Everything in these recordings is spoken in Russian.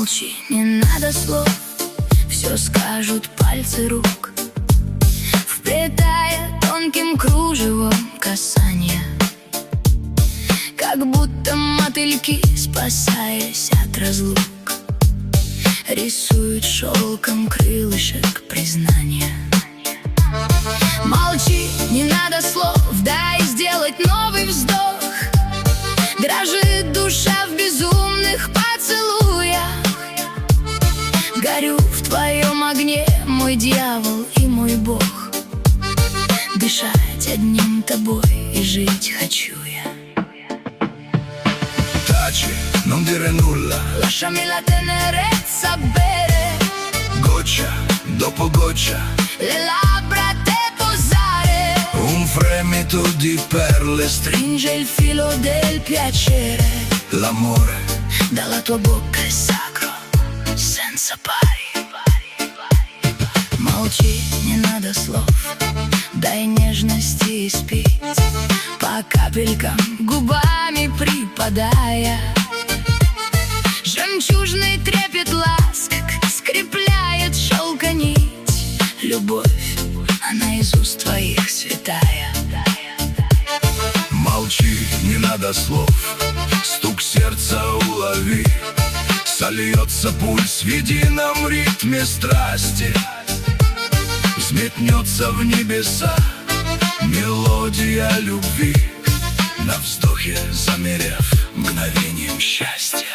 Молчи, не надо слов, все скажут пальцы рук, вплетая тонким кружевом касания, как будто мотыльки, спасаясь от разлук, рисуют шелком крылышек признания. Молчи, не надо слов, дай сделать новый вздох. Дрожит душа в безумных поцелуях. Горю в твоем огне, мой дьявол и мой бог. Дышать одним тобой и жить хочу я. Taci, non dire nulla, Lasciami la tenerezza bere, goccia dopo goccia, le labbra a te posare. un fremito di perle, Stringe il filo del piacere, l'amore dalla tua bocca è sacro, senza pari. Молчи, не надо слов, дай нежности испить, по капелькам губами припадая. Жемчужный трепет ласк скрепляет шелка нить. Любовь, она из уст твоих святая. Молчи, не надо слов, стук сердца улови, сольется пульс в едином ритме страсти. Взметнется в небеса мелодия любви, на вздохе замерев мгновением счастья.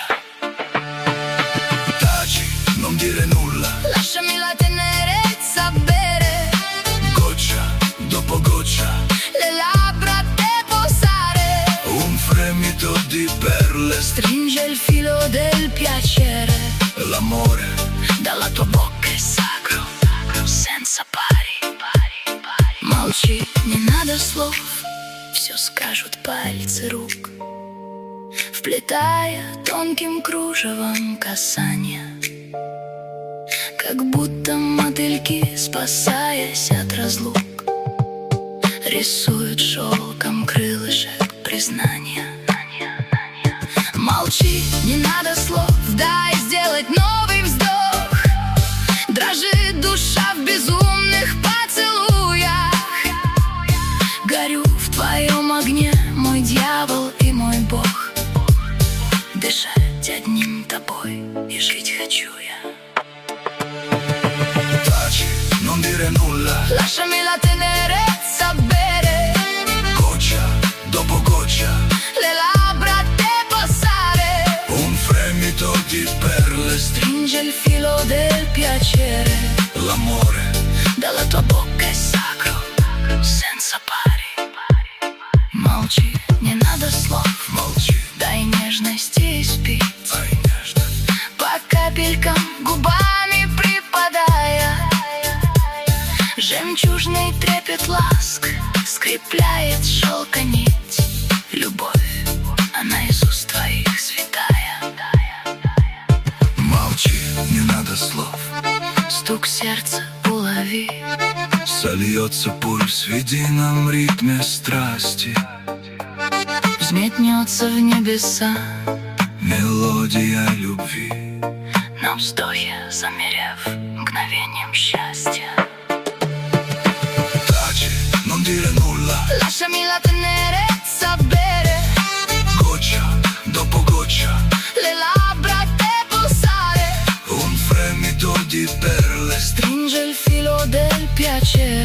Taci, non dire nulla, Lasciami la tenerezza bere, goccia dopo goccia, le labbra a te posare. un fremito di perle, Stringe il filo del piacere, l'amore dalla tua bocca è sacro, senza pari. Молчи, не надо слов, все скажут пальцы рук, вплетая тонким кружевом касания, как будто мотыльки, спасаясь от разлук, рисуют шелком крылышек признания. Молчи, не надо слов, дай сделать новый вздох. Дрожит душа в безумных поцелуях. Горю в твоем огне, мой дьявол и мой бог. Дышать одним тобой и жить хочу я. Taci, non dire nulla, Lasciami la tenerezza bere, goccia dopo goccia, le labbra a te posare. un fremito di perle, Stringe il filo del piacere, l'amore dalla tua bocca è sacro, senza pari. Молчи, не надо слов, молчи, дай нежности испить, ай нежно, по капелькам губами припадая. Жемчужный трепет ласк скрепляет шелка нить. Любовь, она из уст твоих святая. молчи, не надо слов, Стук сердца улови, сольется пульс в едином ритме страсти. взметнется в небеса, Мелодия любви, на вздохе замерев мгновением счастья. Taci, non dire nulla, Lasciami la tenerezza bere, goccia dopo goccia, le labbra a te posare. un fremito di perle, Stringe il filo del piacere,